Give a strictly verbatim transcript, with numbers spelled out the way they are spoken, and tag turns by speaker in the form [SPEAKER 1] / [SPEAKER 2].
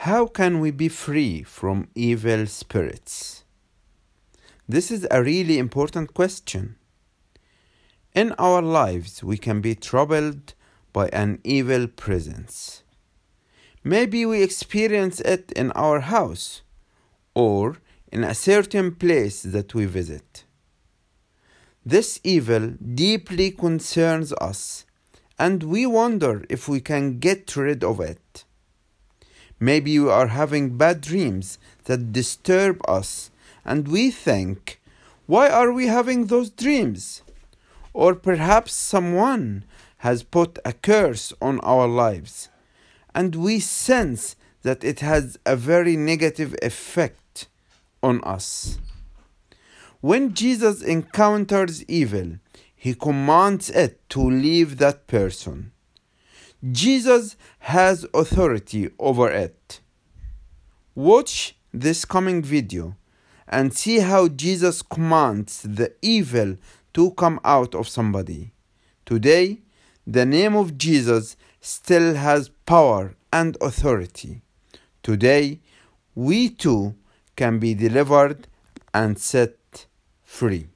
[SPEAKER 1] How can we be free from evil spirits? This is a really important question. In our lives, we can be troubled by an evil presence. Maybe we experience it in our house or in a certain place that we visit. This evil deeply concerns us, and we wonder if we can get rid of it. Maybe we are having bad dreams that disturb us, and we think, why are we having those dreams? Or perhaps someone has put a curse on our lives, and we sense that it has a very negative effect on us. When Jesus encounters evil, he commands it to leave that person. Jesus has authority over it. Watch this coming video and see how Jesus commands the evil to come out of somebody. Today, the name of Jesus still has power and authority. Today, we too can be delivered and set free.